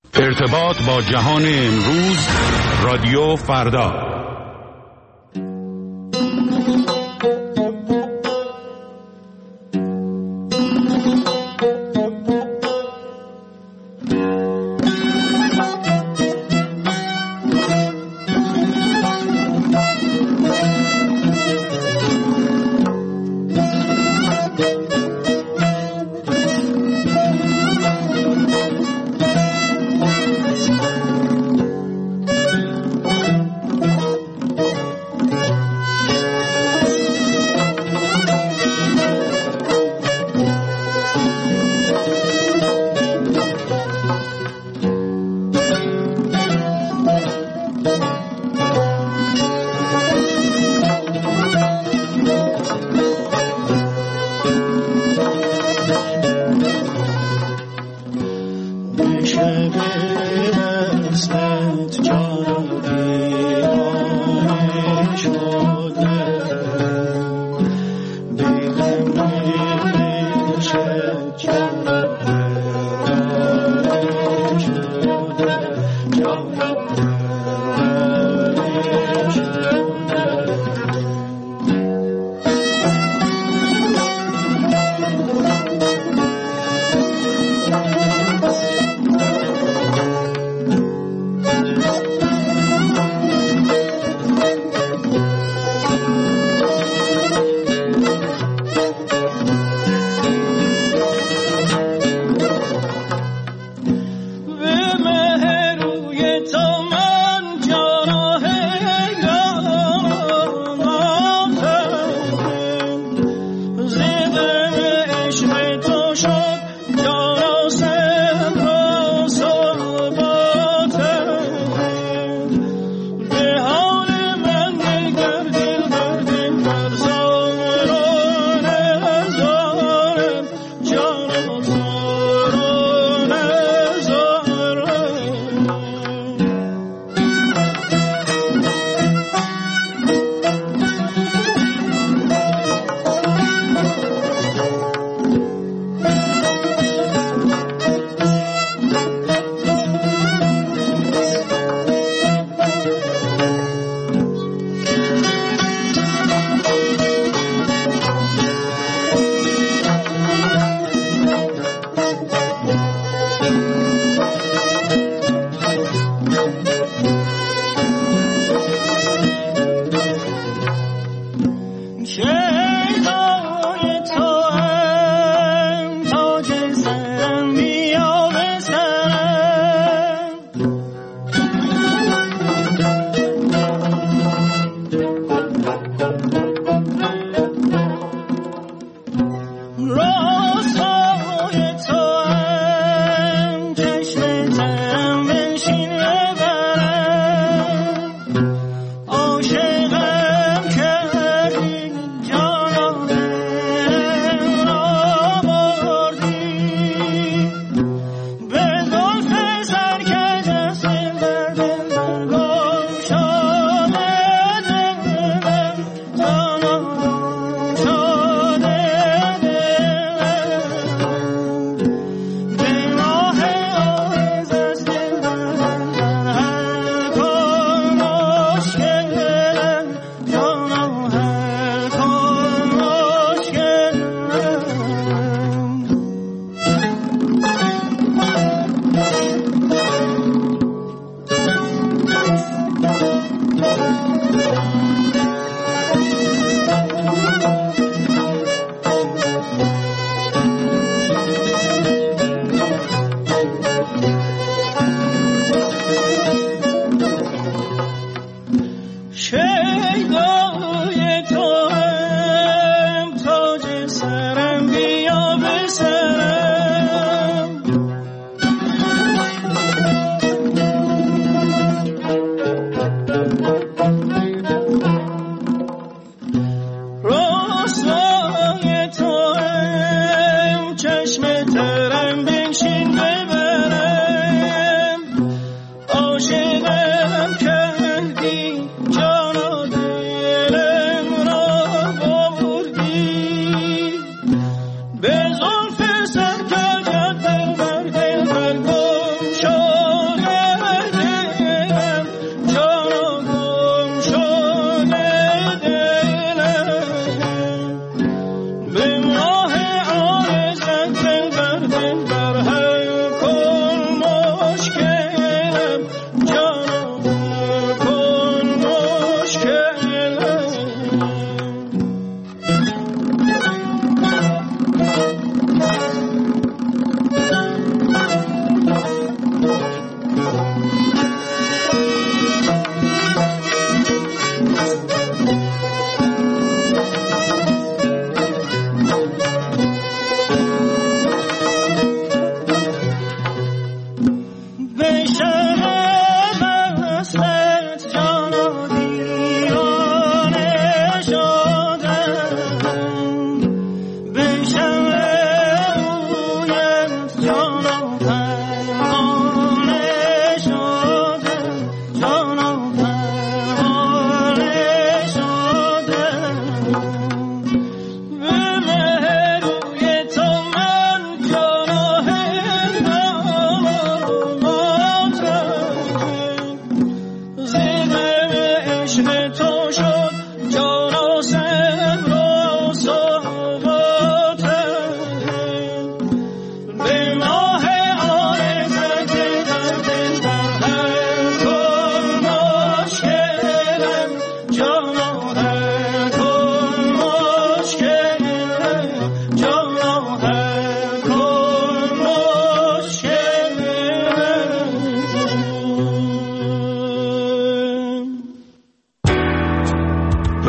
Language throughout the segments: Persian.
ارتباط با جهان امروز، رادیو فردا.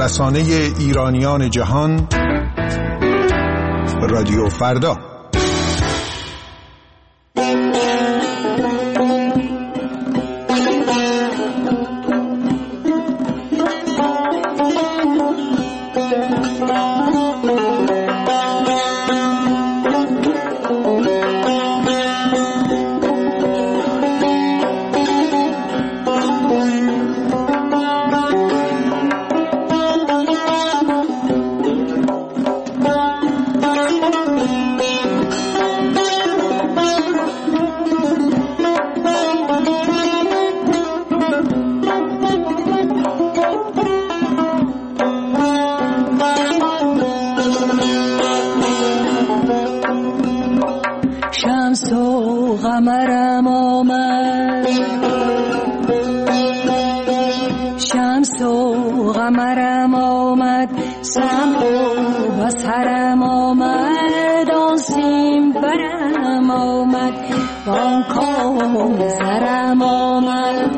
رسانه ایرانیان جهان، رادیو فردا. شمس و قمرم آمد، شمس و قمرم آمد، سمع و بصرم آمد، آن سیم برم آمد، وان کام زرم آمد.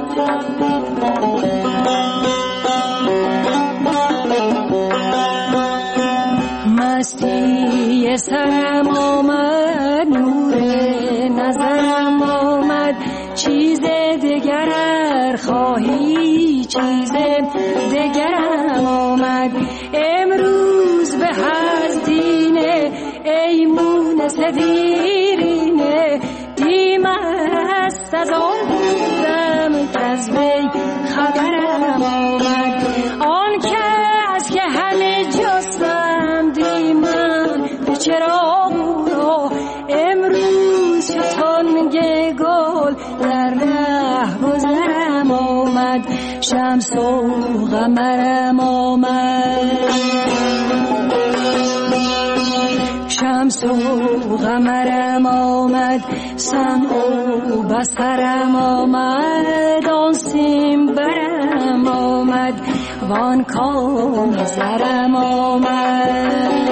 مستی سرم آمد، نور نظرم آمد، چیز دگر خواهی چیز دگرم آمد. امروز به از دینه ایمون سدیرینه، دیم است از آن بودم که از وی خبرم آمد. آن کس که همه جستم دیمن به چراغ را، امروز شتانگ گل در ره گذرم آمد. شمس و قمرم آمد، شمس و قمرم آمد، سمع و بصرم آمد، آن سیم برم آمد، وان کام زرم آمد.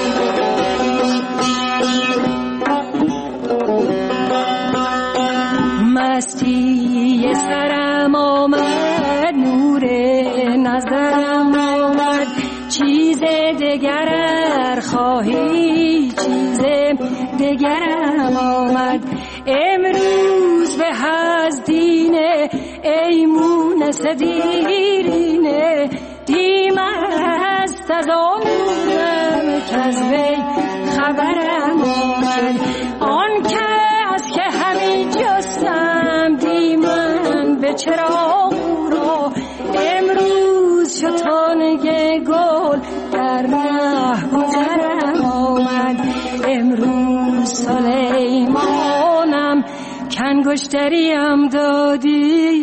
مستی سرم آمد، نور نظرم آمد، چیز دگر خواهی چیز دگرم آمد. امروز به از دینه ایمون سدیرینه، دیم است از آن بودم که از وی خبرم آمد. آن کس که همی جستم دیمن به چراغ را، امروز شتانگ گل در ره گذرم آمد. امروز سلیمانم کانگشتریم دادی،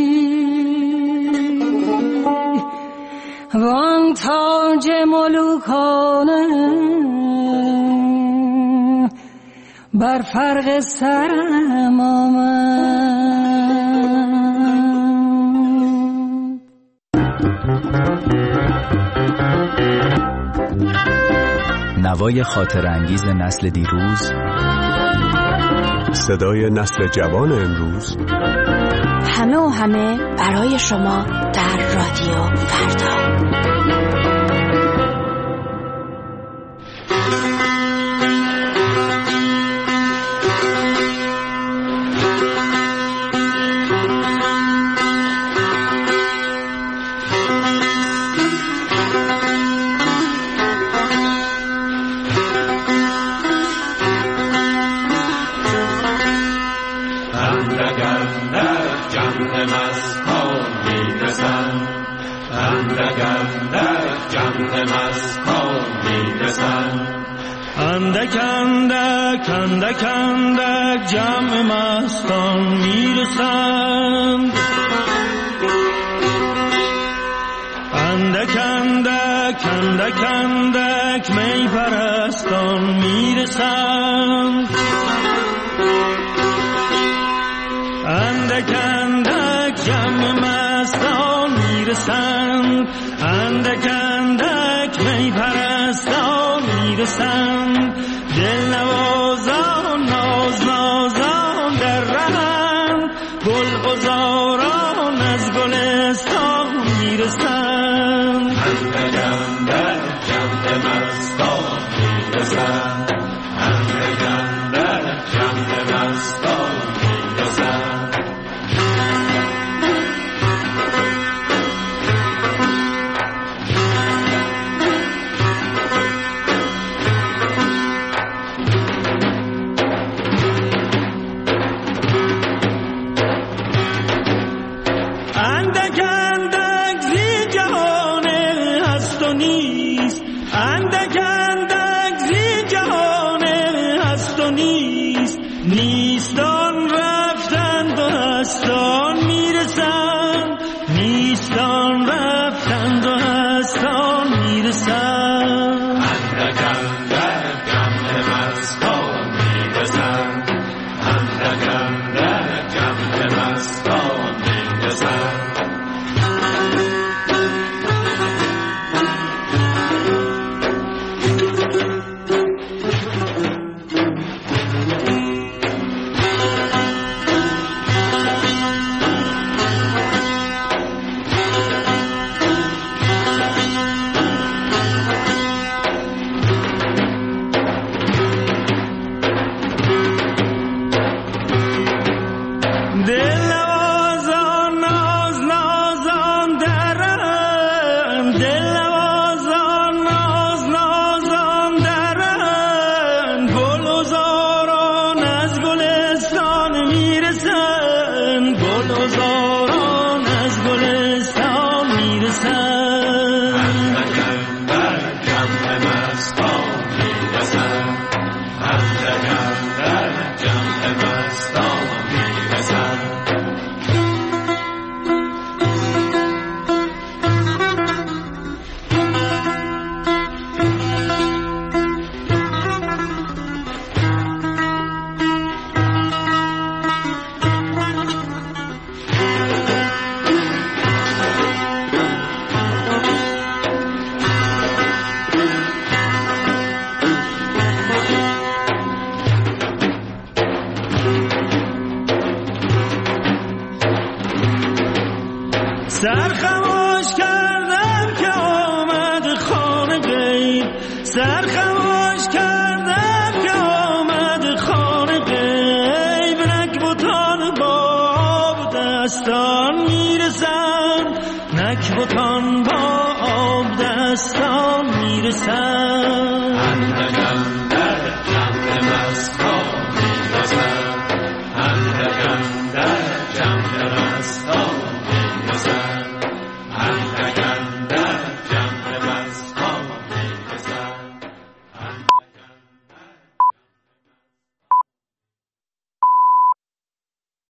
وان تاج ملوکانه بر فرق سرم آمد. نوای خاطرانگیز نسل دیروز، صدای نسل جوان امروز، همه و همه برای شما در رادیو فردا. اندک اندک اندک جمع مستان میرسند، اندک اندک اندک اندک می پرستان میرسند، اندک اندک جمع مستان میرسند، اندک اندک می پرستان میرسند. دل نوازان ناز نازان در رهند، گل بزاران از گلستان میرسند. همدگن در جمع مستان میرسن، همدگن در جمع مستان میرسن. نیستان رفتند و هستان میرسند، نیستان رفتند و هستان میرسند. همدگن در جمع مستان میرسند، همدگن در جمع مستان میرسند. سرخموش کردم که آمد خانه غیب، سرخموش کردم که آمد خانه غیب. نکبتان با آب دستان میرسند، نکبتان با آب دستان میرسند. همدگن در جمع مستان میرسند، همدگن در جمع مستان